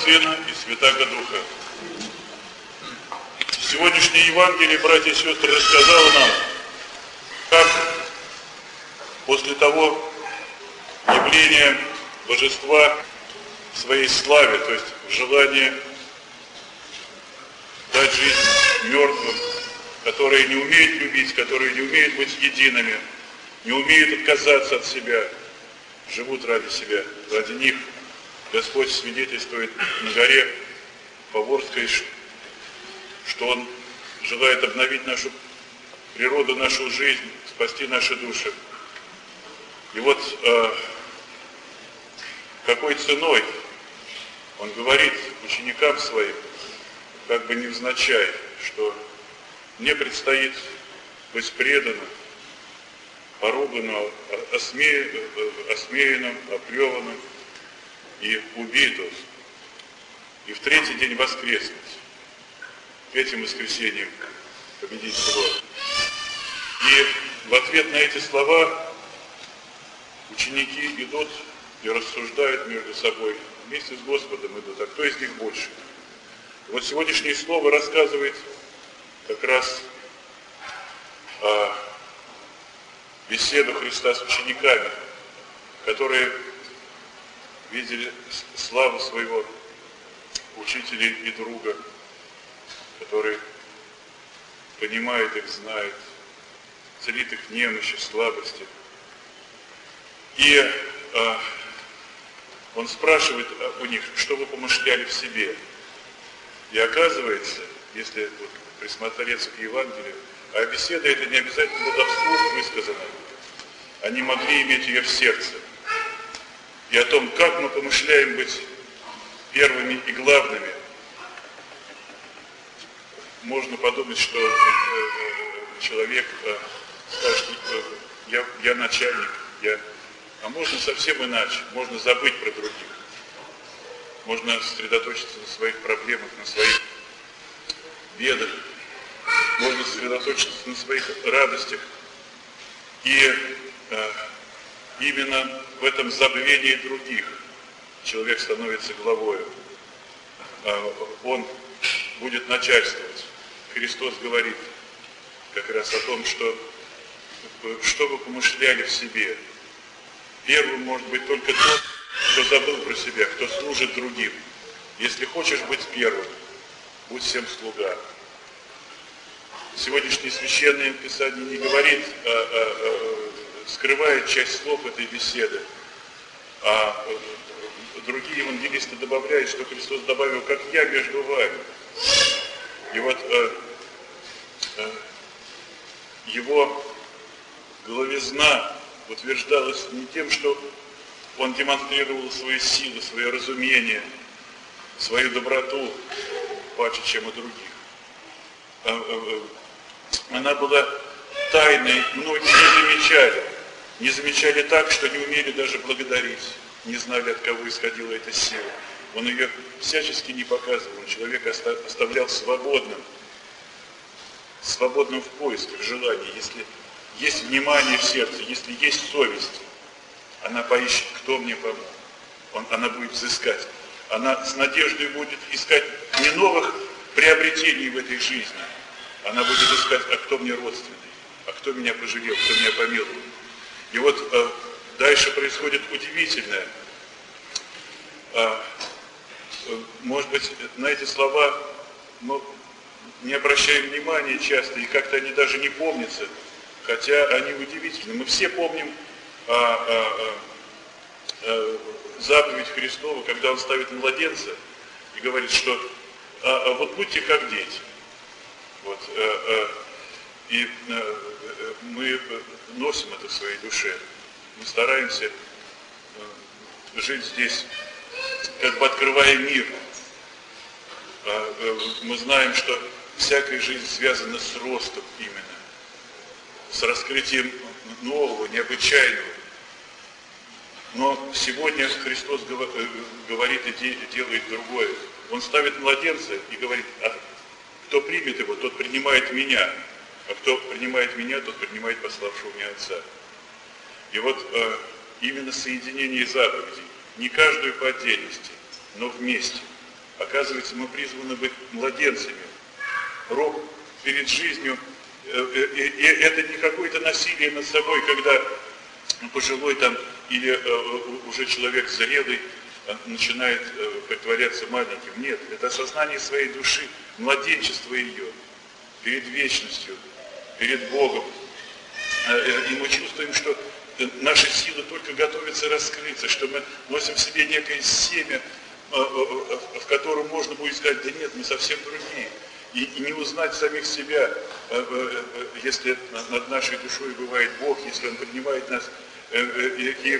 Сына и Святаго Духа. Сегодняшнее Евангелие, братья и сестры, рассказало нам, как после того явления Божества в своей славе, то есть в желании дать жизнь мертвым, которые не умеют любить, которые не умеют быть едиными, не умеют отказаться от себя, живут ради себя, ради них. Господь свидетельствует на горе Поворской, что Он желает обновить нашу природу, нашу жизнь, спасти наши души. И вот какой ценой Он говорит ученикам Своим, как бы невзначай, что мне предстоит быть преданным, поруганным, осмеянным, оплеванным и убитым, и в третий день воскреснуть, третьим воскресением победить зло. И в ответ на эти слова ученики идут и рассуждают между собой, вместе с Господом идут, а кто из них больше? Вот сегодняшнее слово рассказывает как раз о беседу Христа с учениками, которые видели славу своего учителя и друга, который понимает их, знает, целит их немощи, слабости. И Он спрашивает у них, что вы помышляли в себе. И оказывается, если вот присмотреться к Евангелию, а беседа это не обязательно была вслух высказана, они могли иметь ее в сердце. И о том, как мы помышляем быть первыми и главными, можно подумать, что человек скажет, я начальник, а можно совсем иначе, можно забыть про других. Можно сосредоточиться на своих проблемах, на своих бедах. Можно сосредоточиться на своих радостях. И именно в этом забвении других человек становится главою. Он будет начальствовать. Христос говорит как раз о том, что вы помышляли в себе. Первым может быть только тот, кто забыл про себя, кто служит другим. Если хочешь быть первым, будь всем слуга. Сегодняшнее Священное Писание не говорит, скрывает часть слов этой беседы, а другие евангелисты добавляют, что Христос добавил, как я между вами. И вот Его головизна утверждалась не тем, что Он демонстрировал свои силы, свое разумение, свою доброту, паче, чем у других. Она была тайной, многие не замечали так, что не умели даже благодарить, не знали, от кого исходила эта сила. Он ее всячески не показывал, он человека оставлял свободным в поисках, желании. Если есть внимание в сердце, если есть совесть, она поищет, кто мне помог. Она будет взыскать. Она с надеждой будет искать не новых приобретений в этой жизни. Она будет искать, а кто мне родственный, а кто меня пожалел, кто меня помиловал. И вот дальше происходит удивительное. Может быть, на эти слова мы не обращаем внимания часто, и как-то они даже не помнятся, хотя они удивительны. Мы все помним заповедь Христова, когда Он ставит младенца и говорит, что вот будьте как дети. Вот, и мы носим это в своей душе. Мы стараемся жить здесь, как бы открывая мир. Мы знаем, что всякая жизнь связана с ростом именно, с раскрытием нового, необычайного. Но сегодня Христос говорит и делает другое. Он ставит младенца и говорит, а кто примет его, тот принимает меня, а кто принимает меня, тот принимает пославшего меня Отца. И вот именно соединение заповедей, не каждую по отдельности, но вместе, Оказывается, мы призваны быть младенцами. Рок перед жизнью, и это не какое-то насилие над собой, когда пожилой там или уже человек зрелый начинает притворяться маленьким. Нет, это осознание своей души, младенчество ее перед вечностью, перед Богом. И мы чувствуем, что наши силы только готовятся раскрыться, что мы носим в себе некое семя, в котором можно будет сказать: да нет, мы совсем другие. И не узнать самих себя, если над нашей душой бывает Бог, если Он поднимает нас, и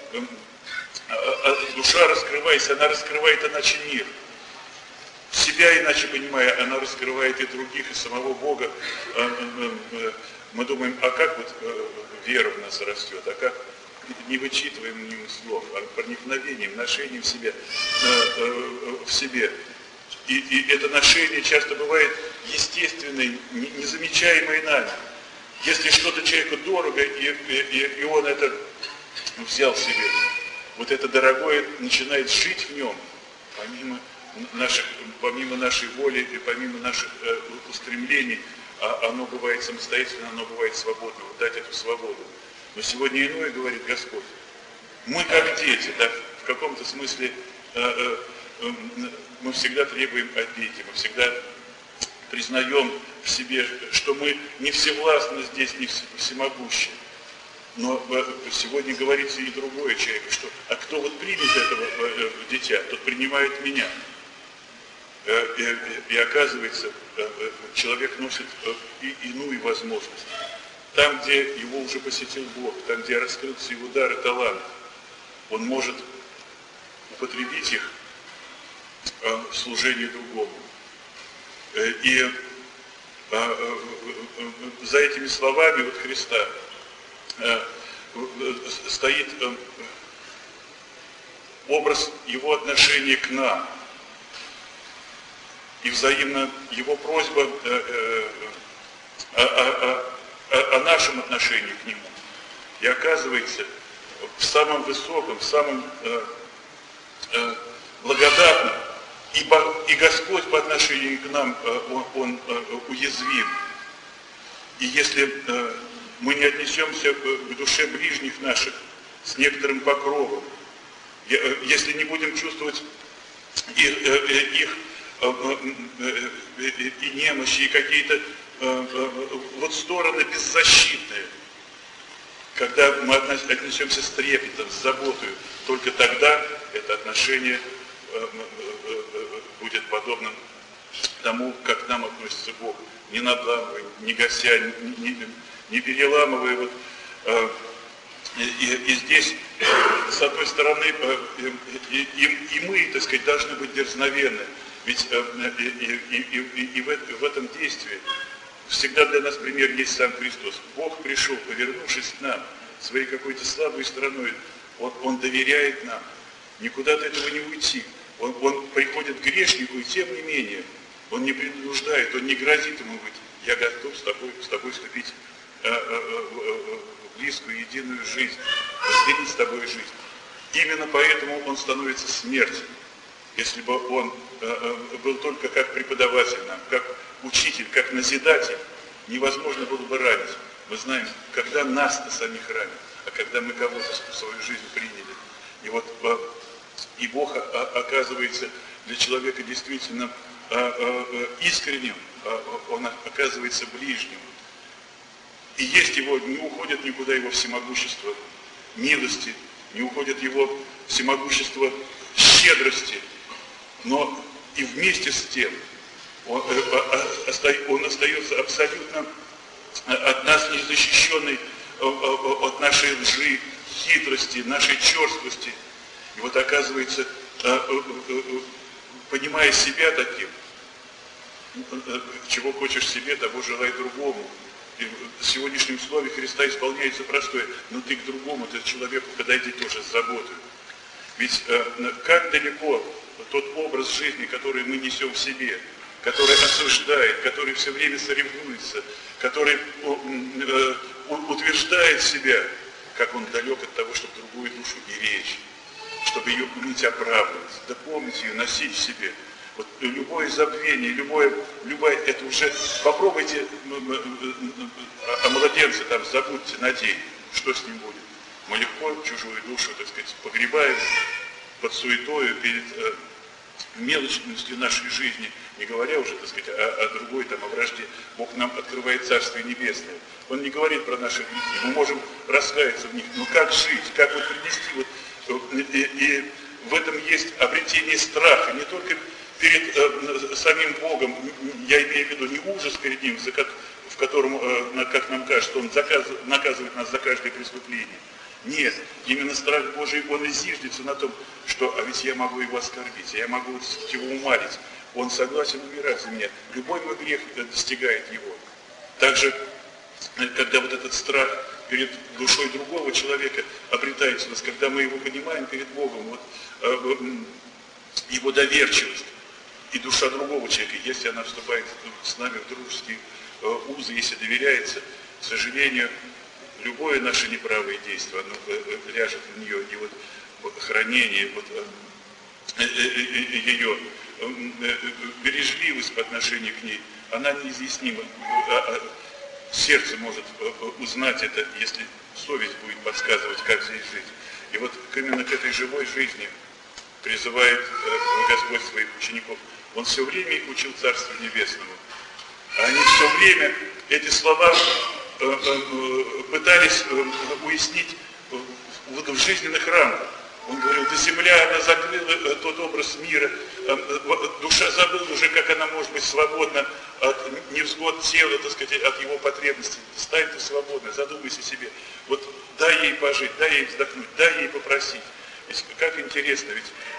душа, раскрываясь, она раскрывает иначе мир. Себя иначе понимая, она раскрывает и других, и самого Бога. Мы думаем, а как вот вера в нас растет, а как не вычитываем слов, а проникновением, ношением в себе. И это ношение часто бывает естественное, незамечаемое нами. Если что-то человеку дорого, и он это взял себе, вот это дорогое начинает жить в нем, помимо нашей воли и помимо наших устремлений, оно бывает самостоятельно, оно бывает свободно, вот дать эту свободу. Но сегодня иное, говорит Господь, мы как дети, да, в каком-то смысле мы всегда требуем обети, мы всегда признаем в себе, что мы не всевластны здесь, не всемогущи. Но сегодня говорится и другое человеку, что а кто вот примет этого дитя, тот принимает меня. И оказывается, человек носит и иную возможность. Там, где его уже посетил Бог, там, где раскрылся его дар и талант, он может употребить их в служении другому. И за этими словами вот Христа стоит образ его отношения к нам и взаимно его просьба о нашем отношении к нему. И оказывается, в самом высоком, в самом благодатном, и Господь по отношению к нам, Он уязвим. И если мы не отнесемся к душе ближних наших с некоторым покровом, если не будем чувствовать их и немощи, и какие-то вот стороны беззащитные, когда мы отнесемся с трепетом, с заботой, только тогда это отношение будет подобным тому, как к нам относится Бог, не надламывая, не гася, не переламывая. Вот, и здесь, с одной стороны, и мы, так сказать, должны быть дерзновенны, ведь и в этом действии всегда для нас пример есть сам Христос. Бог пришел, повернувшись к нам своей какой-то слабой стороной, Он доверяет нам, никуда от этого не уйти. Он приходит к грешнику, и тем не менее, Он не принуждает, Он не грозит ему быть: я готов с тобой вступить в близкую, единую жизнь, разделить с тобой жизнь. Именно поэтому Он становится смертью. Если бы Он был только как преподаватель нам, как учитель, как назидатель, невозможно было бы ранить. Мы знаем, когда нас-то самих ранят, а когда мы кого-то в свою жизнь приняли. И вот и Бог оказывается для человека действительно искренним, Он оказывается ближним. И есть его, не уходит никуда его всемогущество милости, не уходит его всемогущество щедрости, но и вместе с тем он остается абсолютно от нас незащищенный от нашей лжи, хитрости, нашей черствости. И вот оказывается, понимая себя таким, чего хочешь себе, того желай другому. И в сегодняшнем слове Христа исполняется простое: но ты к другому, ты к человеку подойди тоже с заботой. Ведь как далеко тот образ жизни, который мы несем в себе, который осуждает, который все время соревнуется, который утверждает себя, как он далек от того, чтобы другую душу беречь, чтобы ее уметь оправдывать, да помнить ее, носить в себе. Вот любое забвение, любое, это уже, попробуйте о младенце там забудьте на день, что с ним будет. Мы легко чужую душу, так сказать, погребаем под суетою, перед мелочностью нашей жизни, не говоря уже, так сказать, о другой, там, о вражде. Бог нам открывает Царствие Небесное. Он не говорит про наши грехи, мы можем раскаяться в них, но как жить, как вот принести, вот, и в этом есть обретение страха, не только перед самим Богом, я имею в виду не ужас перед Ним, в котором, как нам кажется, Он наказывает нас за каждое преступление. Нет, именно страх Божий, он и зиждется на том, что, а ведь я могу его оскорбить, я могу его умалить, он согласен умирать за меня. Любой мой грех достигает его. Также, когда вот этот страх перед душой другого человека обретается у нас, когда мы его понимаем перед Богом, вот, его доверчивость и душа другого человека, если она вступает с нами в дружеские узы, если доверяется, к сожалению, любое наше неправое действие, оно ляжет в нее, и вот хранение, вот, ее бережливость по отношению к ней, она неизъяснима. Сердце может узнать это, если совесть будет подсказывать, как здесь жить. И вот именно к этой живой жизни призывает Господь своих учеников. Он все время их учил Царству Небесному. А они все время эти слова пытались уяснить вот в жизненных рамках. Он говорил, да земля, она закрыла тот образ мира, душа забыла уже, как она может быть свободна от невзгод тела, так сказать, от его потребностей. Стань ты свободной, задумайся себе. Вот дай ей пожить, дай ей вздохнуть, дай ей попросить. Ведь как интересно,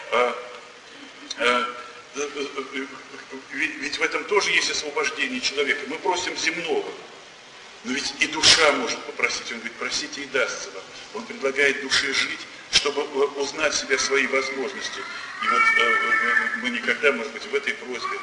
ведь в этом тоже есть освобождение человека. Мы просим земного. Но ведь и душа может попросить. Он говорит, просите и дастся вам. Он предлагает душе жить, чтобы узнать себя, свои возможности. И вот мы никогда, может быть, в этой просьбе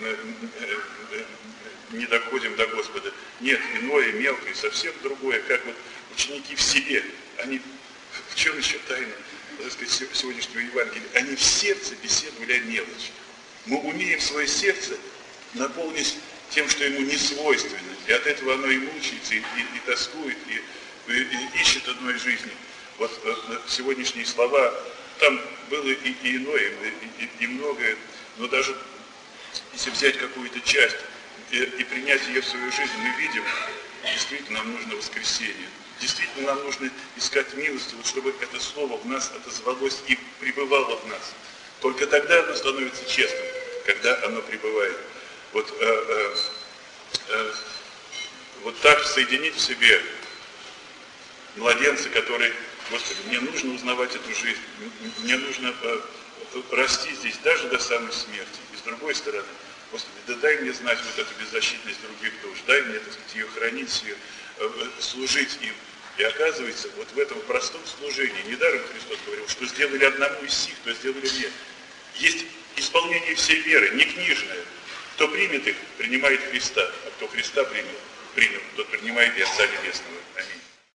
не доходим до Господа. Нет, иное, мелкое, совсем другое, как вот ученики в себе. Они, в чем еще тайна, так сказать, сегодняшнего Евангелия? Они в сердце беседовали о мелочи. Мы умеем свое сердце наполнить тем, что ему не свойственно. И от этого оно и мучается, и тоскует, и ищет одной жизни. Вот сегодняшние слова, там было и иное, и многое, но даже если взять какую-то часть и принять ее в свою жизнь, мы видим, действительно нам нужно воскресение. Действительно нам нужно искать милость, вот чтобы это слово в нас отозвалось и пребывало в нас. Только тогда оно становится честным, когда оно пребывает. Вот так соединить в себе младенца, который, Господи, мне нужно узнавать эту жизнь, мне нужно расти здесь даже до самой смерти. И с другой стороны, Господи, да дай мне знать вот эту беззащитность других душ, дай мне, так сказать, ее хранить, ее, служить им. И оказывается, вот в этом простом служении, недаром Христос говорил, что сделали одному из сих, то сделали мне. Есть исполнение всей веры, не книжное. Кто примет их, принимает Христа, а кто Христа принял, тот принимает и Отца Небесного. Аминь.